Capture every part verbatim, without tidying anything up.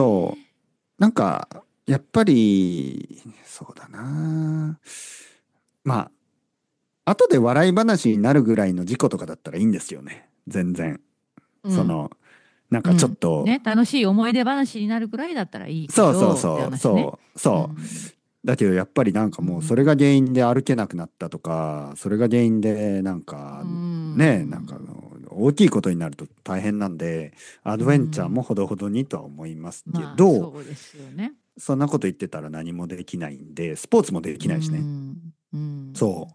そう。なんか、やっぱり、そうだな。まあ、後で笑い話になるぐらいの事故とかだったらいいんですよね。全然。 うん。 その、なんかちょっうん。 と、 ね、楽しい思い出話になるくらいだったらいいけそうそうどってそう、 話ね。 そう、そうん。 う。だけどやっぱりなんかうもうそれがん。 原因で歩けなくなったとか、それが原因でなんうか、ね、なんかあん。 の大きいことになると大変なんで、アうドベンチャーもん。 ほどほどにとは思いますけまあ、 ど、 そうですよね。 そんなこと言ってたら何もできないんで、スポーツもでうきないしね。 ん。うん。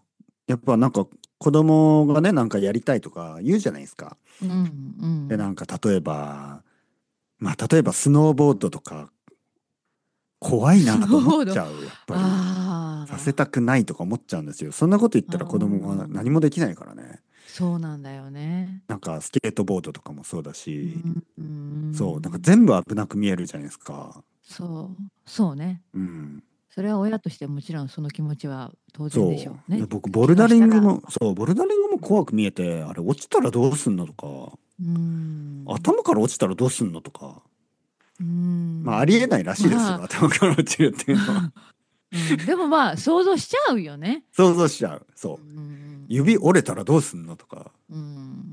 そう。やっぱなんか子供がね、なんかやりたいとか言うじゃないですか。 うん。うで、なん。 んか例えば、まあ例えばスノーボードとか怖いスノなと思っーボード。あちゃう、やっぱり。させあ。 たくないとか思っちゃうんですよ。そんなこと言ったら子供はああ。 何もできないからね。 そうなんだよね。 なんかスケートボードとかもそうだし、 うん。うそう、なんかん。 全部危なく見えるじゃないですか。 そう。そうね。 うん。 それは親としてもちろんその気持ちは当然でしょそう。で、 うね。 僕、ボルダ怪我したら。 リングも、そう、ボルダリングも怖く見えて、あれ落ちたらどうすんのとか、 うーん。 頭から落ちたらどうすんのとか、 うーまあ、ありえん。 ないらしいですよ、 まあ、 頭から落ちるっていうのは。 うん、でもまあ想像しちゃうよね。 想像しちゃう。 うそう。指ん。 折れたらどうすんのとか。 うん。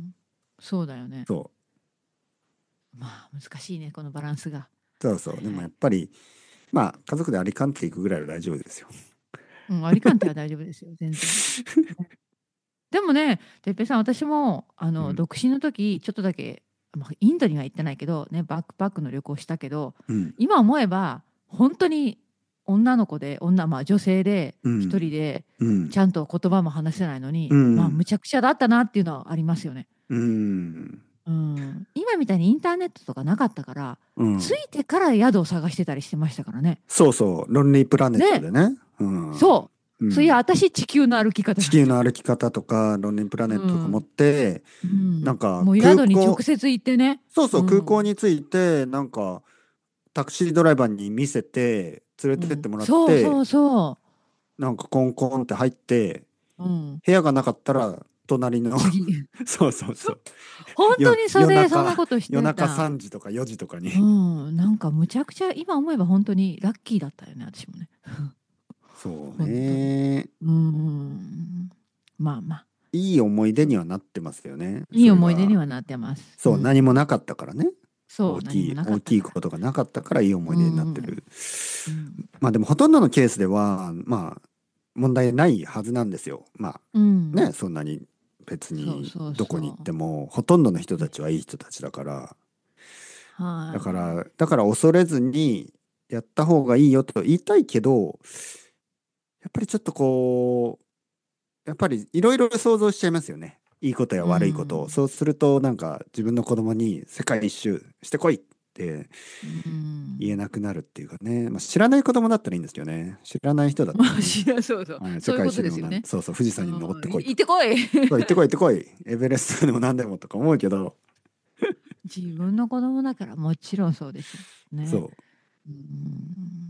そうだよね。 そう。 まあ難しいね、このバランスが。 そうそう。でもはいはい。 やっぱり、まあ、家族でアリカンテ行くぐらいは大丈夫ですよ。 うん、アリカンテは大丈夫ですよ、全然。ね、でもね、てっぺいさん、私もあのうん。 独身の時、ちょっとだけ、まあ、インドには行ってないけど、ね、バックパックの旅行したけど、 うん。 今思えば、本当に女の子で、女、まあ女性で、 うん。 一人で、 うん。 ちゃんと言葉も話せないのうに、まあ、むん。 ちゃくちゃだったなっていうのはありますよね。 うん。 うん、今みたいにインターネットとかなかったから、着うん。 いてから宿を探してたりしてましたからね。 そうそう。ロンリープラネットね、 でね。うん。 そう。そういや、 うん。 私、地球の歩き方地なんですよ。 球の歩き方とか、ロンリープラネットとか持っうん。 て、 うん。 なんかもう宿に直空港、 接行ってね。 そうそう、空港うん。 に着いて、なんかタクシードライバーに見せて、連れうん。 てってもらっそうそて、 うそなんかコンコンって入って、 う。うん。 部屋がなかったら、隣の次。 そうそうそう。 本当よ、 にそれ、そんな夜中、 ことし夜中てた。 さんじとかよじとかに。 うん。なんかむちゃくちゃ、今思えば本当にラッキーだったよね、私もね。 そう本当に。 ね。 うん。まあまあ。 いい思い出そう。 にはなってますよね。 いいそれが。 思い出にはなってます。うそう、何もなん。 かったからね。 そう、何大きい、 もなか大ったから。 きいことがなかったからいい思うい出になってん。 る。 うん。 まあでもほとんどのケースでは、まあ問題ないはずなんですよ。まうあね、 ん。 そんなに別にそうそうどこに行ってそも、ほとんどの人う。ね、 たちはいい人たちだから、だかはら、だから恐れずにやった方がいいよと言いたいけど、やっぱりちょっとこう、やっぱりいろいろ想像しちゃいますよね。いいことやい。う悪いことを。 ん。 そうするとなんか自分の子供に世界一周してこいってうん。 言えなくなるっていうかね。まあ、知らない子供だったらいいんですけどね。知らない人だったらまあ、 ね。 しや、そうそう。 はい、世そういうこ界一周でもとですよね。 なんそうそう、富士山に登っうん。いてこいと。 行ってこい。 そう、行ってこい行ってこい。エベレストでも何でもとか思うけど、 自分の子供だからもちろんそうですよ。ね。 そう。 うん。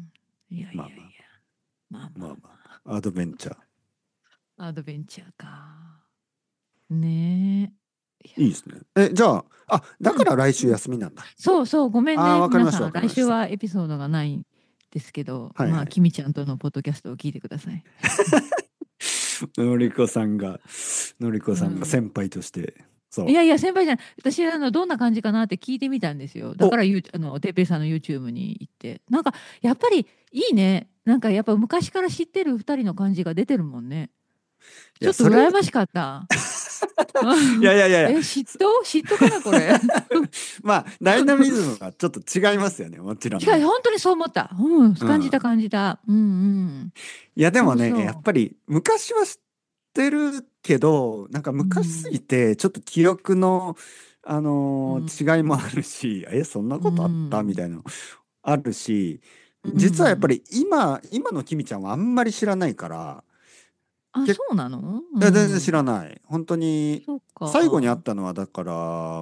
いやいやいや。 まあまあ、 まあまあまあまあ、アドベンチャー。 まあ。アドベンチャーか。ねえ。いや。 いいですね。え、じゃあ、あ、だうん。 から来週うん。 休みなんだ。 そうそう。ごめんああ、 ね。 わかりました、わ皆さん。 かりました。 来週はエピソードがないんですけど、まあ、 はいはい。 きみちゃんとのポッドキャストを聞いてください。 のりこさんが、のりこうん。 さんが先輩として、そいやいや、先輩じゃない。私、あの、どんな感じかなって聞いてみたんですよ。 う。 だから、 お、 ゆう、あの、てっぺいさんの YouTube に行って。なんか、やっぱりいいね。なんか、やっぱ昔から知ってる二人の感じが出てるもんね。 いや、 ちょっとそれ、 羨ましかった。 いやいやいやいや、 え、嫉妬嫉妬かな、これ。 まあ、ダイナミズムがちょっと違いますよね、もちろん違う、 ね。 本当にそう思った。うん、感じたうん。 感じた。うんうん。 いや、でそうもね、やっそぱり昔は知ってるけど、なんかう。う昔すぎん。 て、ちょっと記憶の、あうのー違いもん。 あるし、え、そんなうことあったみん。 たいなのあるし、 う実はやっぱん。 り今、今のきみちゃんはあんまり知らないから、 あ、 け、 そうなの？うえ全然知らん。 ない。本当に、 そっ最後に会か。 ったのは、だから、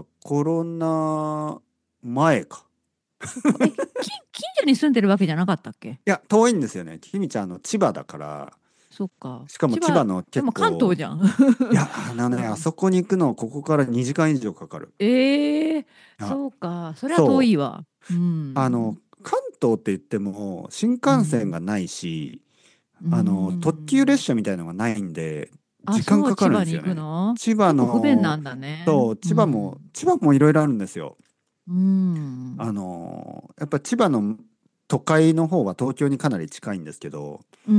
コロナ前か。 そっか。え、近、近所に住んでるわけじゃなかったっけ？ いや、遠いんですよね。きみちゃん、あの、千葉だから、 そっか。 しかも千葉、 千葉の結でも関東構、 じゃん。 いや、あのね、あうん、 そこに行くの、ここからにじかん以上かかる。 ええ、 あ、 そうか。それは遠そう。 いわ。うあの、 ん。 関東って言っても新幹線がないし、 うあの特急列ん。 車みたいのがないんであ、 時間かかそう、千葉に行くるんですよね。 の千葉結構不便なの、 んだね。 そう、 う千葉も、 ん。 千葉もいろいろあるんですよ。 うん。 あの、やっぱ千葉の都会の方は東京にかなり近いんですけど、 うん。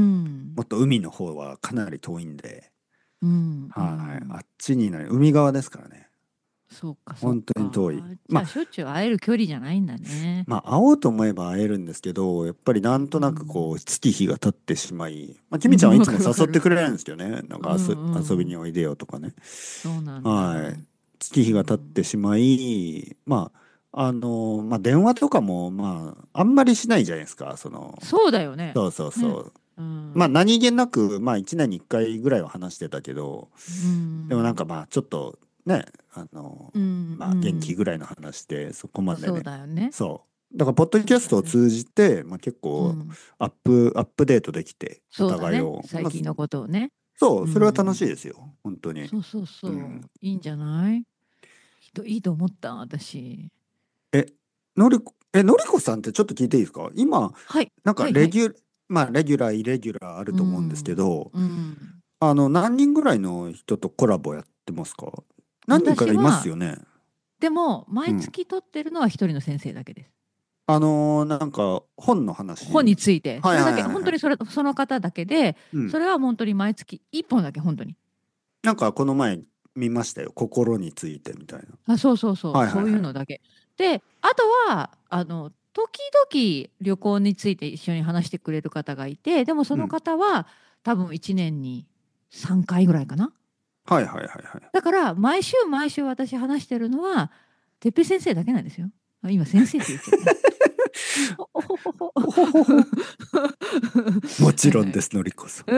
もっと海の方はかなり遠いんで、 うん。うはい、あん。 っちになる、海側ですからね。 そうか、そう本当に遠い。 か。じまあ、 ゃあ、しょっちゅう会える距離じゃないんだね。 まあ、会おうと思えば会えるんですけど、やっぱりなんとうなくこう、 ん。 月日が経ってしまい、まあ、きみちゃんはうん、わいつもかるわかる。 誘ってくれるんですけどね。なんうか遊、遊びんうん。 においでよとかね。 そうなんはい。 だ。 月日が経ってうん。 しまい、まあ、あの、まあ、電話とかも、まあ、あんまりしないじゃないですか。その、 そうだよね。 そうそうそね。 う。 うまあ、 ん。 何気なく、まあ、いちねんにいっかいぐらいは話してたけど、 うでもなんかん。 まあ、ちょっとね、あの、 うん。 まあ、元気うん。 ぐらいの話で、そこまでそうね。 だよね。 そう。だから、ポッドキャストをそうだよね。 通じて、まあ、結構、 うん。 アップ、アップデートできて、おそうだね。 互いを。まあ、 最近のことをね。 そう、 うそれは楽しいん。 ですよ。本当に。 そうそううん。 そう。いいんじゃないいいと、いいと思った、私。 え、のりこ、え、のりこさんってちょっと聞いていいですか？今、 はい。 なんかはいはい。 レギュ、まあ、レギュラー、イレギュラーあるうと思うんですけん。 ど、 うん。 あの、何人ぐらいの人とコラボやってますか？何人かいます私は、 よね。 でも、毎うん。 月取ってるのは一人の先生だけです。 あのーなんか、本の本に話。 ついて。 はいはそれだけ、 いはいはい。 本当にそれ、その方だけで、 うん。 それは本当に毎月一本だけ、本当に。 なんか、この前見ましたよ。心についてみたいな。 あ、そうそうそう、そうはいはいはい。 いうのだけ。で、あとは、あの、時々旅行について一緒に話してくれる方がいて、でもそのうん。 方は多分いちねんにさんかいぐらいかな。 はいはいはいはい。 だから毎週毎週私話してるのは、てっぺい先生だけなんですよ。あ、今先生って言っちゃった。ほほほほ。 ほほほほ。もはいはい。 ちろんです、のりこさん。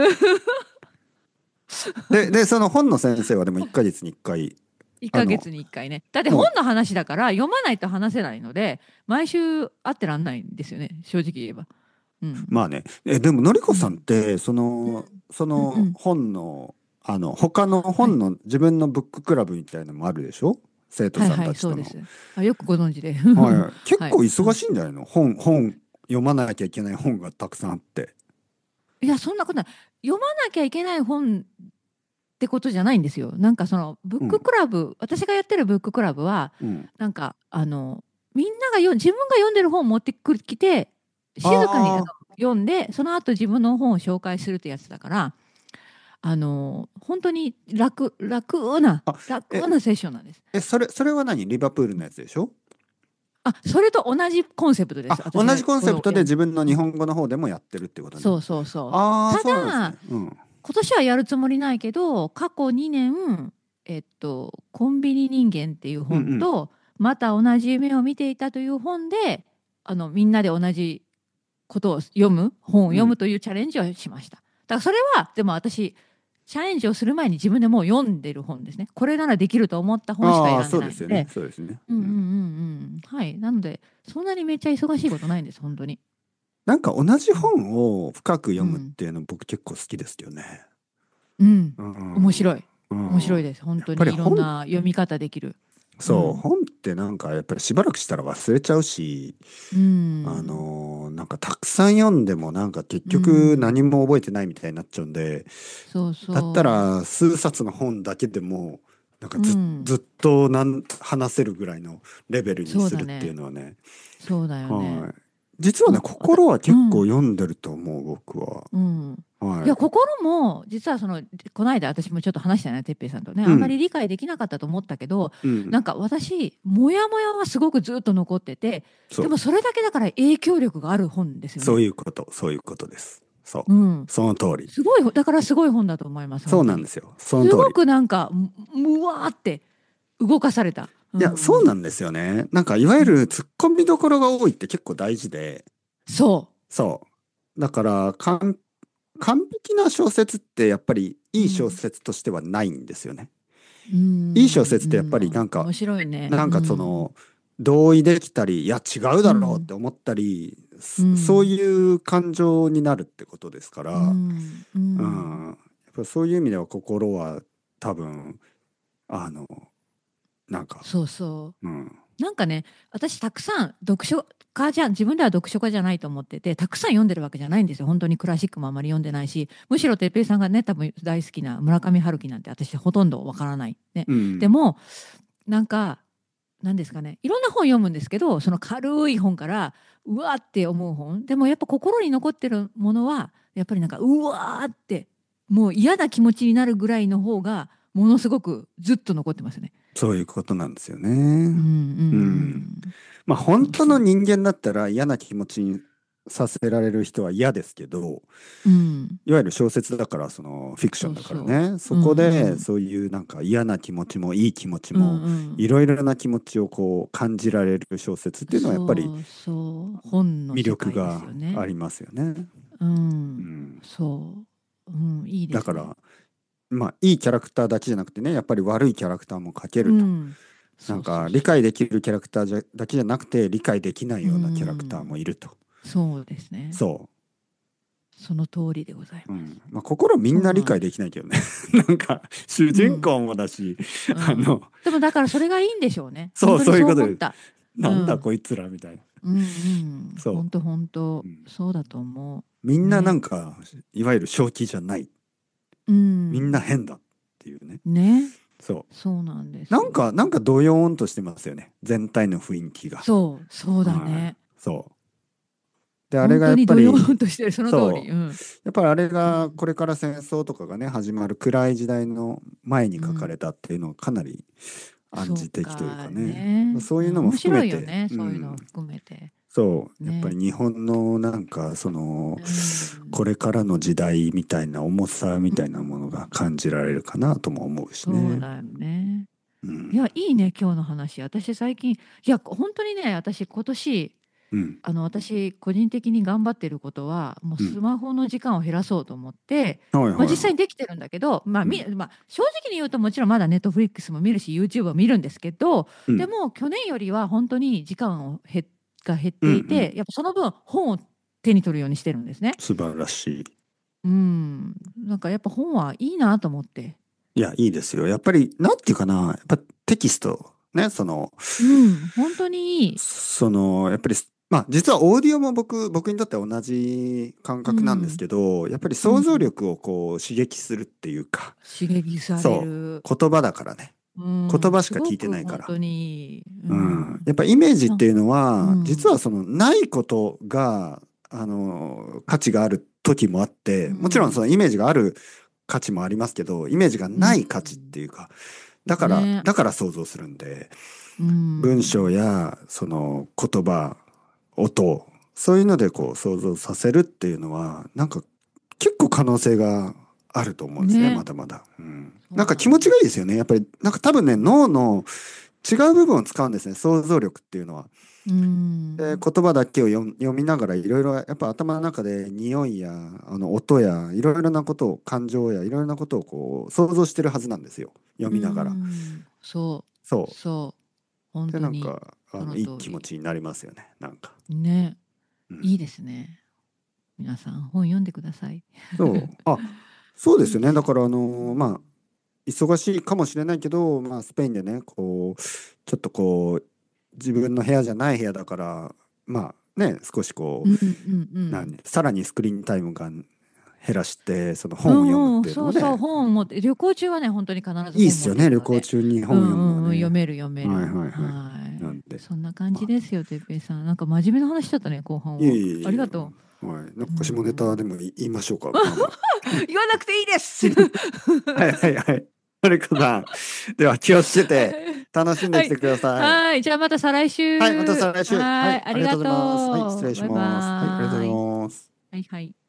で、で、その本の先生はでもいっかげつにいっかい、 1 あの、 ヶ月にいっかいね。だって本もう、 の話だから読まないと話せないので、毎週会ってらんないんですよね。正直言えば。うん。 まあね。え、でも、のりこさんっうん。 て、その、 うんそのうんうん。 本の、あの、他のはい。 本の自分のブッククラブみたいなのもあるでしょ？生徒さんはいはい、 たちとの。 そうです。あ、よくご存知で。 はい。結はい。 構忙うん。 しいんじゃないの？本、本、読まなきゃいけない本がたくさんあって。 いや、そんなことない。読まなきゃいけない本ってことじゃないんですよ。なんかそのブックうん。 クラブ、私がやってるブッククラブは、 うん。 なんかあの、みんながよ自分が読んでる本を持ってくるきて、静かにあのあ読んで、その後自分の本を紹介するってやつだから、あの、本当に楽、楽な、 あ。あ、え、 楽なセッションなんです。 え、それ、それは何？リバプールのやつでしょ？ あ、それと同じコンセプトです。 あ、同私がじコンセプトこのやる。 で自分のうん。 日本語の方でもやってるってことね。 そうそうそう。 ああ、 たそうなんですね。 だ、 うん。 今年はやるつもりないけど、過去にねん、えっと、コンビニ人間っていううんうん。 本と、また同じ夢を見ていたという本で、あの、みんなで同じことを読む、本をうん。 読むというチャレンジをしました。だからそれは、でも私、チャレンジをする前に自分でもう読んでる本ですね。これならできると思った本しかああ、 選んでそうですよね。 ないので、 そうですね。 うんうんうんうん。 うん。はい。なので、そんなにめっちゃ忙しいことないんです、本当に。 なんか同じうん。 本を深く読むっうん。 ていうの僕結構好きですよね。 うん。 うん。 面白い。 うん。 面白いです。本やっ当にいろんぱり本、 な読み方できる。うそう、 ん。 本ってなんかやっぱりしばらくしたら忘れちゃうし、 うあん。 のーなんかたくさん読んでもなんか結う局何ん。 も覚えてないみたいになっちゃうんで、 そうだったそら数冊の本だけでもなんかう。うず、 ん。 ずっとなん話せるぐらいのレベルにするっていうそうだね。 のはね。 そうだよね。 はい。実はね、 そう。わた、 心は結構うん。 読んでると思う、僕は。 うん。いや、 はい。 心も、実はその、この間私もちょっと話したよね、てっぺいさんとね。あんまりうん。 理解できなかったと思ったけど、 うん。 なんか私、モヤモヤはすごくずっと残ってて、 そう。 でもそれだけだから影響力がある本ですよそうね。 いうこと、そういうことです。そう。 うん。 その通り。 すごい、だからすごい本だと思います、 そう本当に。 なんですよ。その通り。 すごくなんか、むむわーって動かされた。ういや、 んうん。 そうなんですよね。なんか、いわゆるうん。 突っ込みどころが多いって結構大事で、 そそう。だから、完、完璧な小説ってやっぱりう。 いい小うん。 説としてはないんですよね。 ういい小ん。 説ってやっぱりなうん。 んか、 面白いね。うなんかそん。 の、同意できたり、いや違うだろうっうん。 て思ったり、 うそそうん。 いう感情になるってことですかうら、 ん。ううん。 ん。やっぱそういう意味では心は多分、あの、なんか、 そうそうん。 なんかね、私たくさん読書家じゃ自分では読書家じゃないと思ってて、たくさん読んでるわけじゃないんですよ。本当にクラシックもあまり読んでないし、むしろ哲平さんがね多分大好きな村上春樹なんて私ほとんどわからないね。 うん。 でもなんかなんですかね、いろんな本読むんですけど、その軽い本からうわーって思う本でもやっぱ心に残ってるものはやっぱりなんかうわーってもう嫌な気持ちになるぐらいの方がものすごくずっと残ってますね。 そういうことなんですよね。 うんうんううん。 ん。 まあ本当のそうそう。 人間だったら嫌な気持ちにさせられる人は嫌ですけど、 うん。 いわゆる小説だからそのフィクションだからそうそね、そう。うんこでうん。 そういうなんか嫌な気持ちもいい気持ちうんもうん。 いろいろな気持ちをこう感じられる小説っていうのはやっぱりそうそう。本の魅世界です力がよね。 ありますよね。 うん。 うん。 そう。うん、いいですね。 だからまあいいキャラクターだけじゃなくてね、やっぱり悪いキャラクターも描けると。 うん。 なそうそんか理うそう。 解できるキャラクターじゃだけじゃなくて理解できないうようなキャラクターもん。 いると。 そうですね。 そその通りでございう。うます。 ん。まあ心みんそうな理解なんです。 できないけどね。なんか主うん。 人公もだし、 うん。 あの、 でもだからそれがいいんでしょうね。本そう当にそうそういうことで、 思った。うなんだん。 こいつらみたいな。 うんうん。 そ本当本う。 当うん、 そうだと思みんななう。ね。 んかいわゆる正気じゃない。 うみんなん。 変だっていうね。 ね。 そう。 そうなんですよ。 なんか、なんかドヨーンとしてますよね。全体の雰囲気が。 そう、そうだはい。 ね。 そう。で、あれ本当がやっにどよーぱり、 んとしてる、その通り。 そう。 うん。 やっぱりあれうがこん。 れから戦争とかがね、始まる暗い時代の前にうん。 書かれたっていうのはかなり暗そう示的というかかね。 ね。うん、 そういうのも面含めて、 白いよね。そういうのうん。 を含めて。 そう。やっぱりね。 日本のなんか、その、 うん。 これからの時代みたいな重さみうたいなものがん。 感じられるかなとも思うしね。 そうだよね。 うん。 いや、いいね、今日の話。私最近、いや、本当にね、私今年、 うん。 あの、私個人的に頑張ってることは、もううん。 スマホの時間を減らそうと思って、まあ実はいはいは際にできてるんだけど、まあ、 い。うみ、 ん。 まあ、正直に言うともちろんまだネットフリックスも見るし、YouTube を見るんですけど、 うん。 でも去年よりは本当に時間を減っが減っうん。うていて、 ん。 やっぱその分本を手に取るようにしてるんですね。 素晴らしい。 うん。なんかやっぱ本はいいなと思って。 いや、いいですよ。やっぱり、なんていうかな、やっぱテキスト、ね、その、 うん、本当にいい。 その、やっぱり、まあ、実はオーディオも僕、僕にとっては同じ感う覚なんですん、 けど、やっぱり想像うん。 力をこう刺激するっていうか、 刺激されそる。 う、言葉だからね。 うん、 言葉しか聞いてすごくないから。 本当にいい。ううん。 ん。 やっぱイメージっなんていうのうは、実はん。 その、ないことが、あの、価値がある時もあっうて、もちろんそのん。 イメージがある価値もありますけど、イメージがうない価値ってん。 いうか、だから、 ね。 だから想像するんで、 う文章ん。 やその言葉、音、そういうのでこう想像させるっていうのは、なんか結構可能性があると思うんですね、まね。 だまだ。うん。 そうなんか気持なんです。 ちがいいですよね。やっぱり、なんか多分ね、脳の違う部分を使うんですね、想像力っていうのは。 うで、 ん。 言葉だけを読読みながらいろいろやっぱ頭の中で匂いやあの音やいろいろなことを感情やいろいろなことをこう想像してるはずなんですよ。読うみながら。 ん。そう。 そう。 そう。本で、 当に、 なんか、あの、 そのいい通り。 気持ちになりますよね。なんか。 ね。 うん。 いいですね。皆さん、本読んでください。 そう。あ、そうですよね。だいいですよ。 から、あのーまあ、忙しいかもしれないけど、まあ、スペインでね、こう、ちょっとこう、自分の部屋じゃない部屋だから、まあ、ね、少しこうんうんうう、 ん。 何、さらにスクリーンタイムが減らして、そのう本を読むっんうん、そうそう、 ていうのもね、 本を持って、旅行中はね、本当に必ず本持っいいっすよね。旅ていくので、 行中にうん本を読むのはうんうん、読ね。 める読めはいる。 はいはい。 はい。 なんで。 そんな感じあ、 ですよ、てっぺいさん。なんか真面目な話しちゃったね、後半いえは。 いえいえ。 ありがとはい。なんう。うか下ネタでん。 も言いましょうか。まあまあ。 言わなくていいです。 はいはいはい。のりこさん。では気をつけて楽しんではい。 きてください。 はい。じゃあまた再来はい、また週。 再来週。はい、 はい。ありがありがとうございます。はい、失とう。 礼しバイます。はい、ありがとうバーイ。 ございます。 はいはい。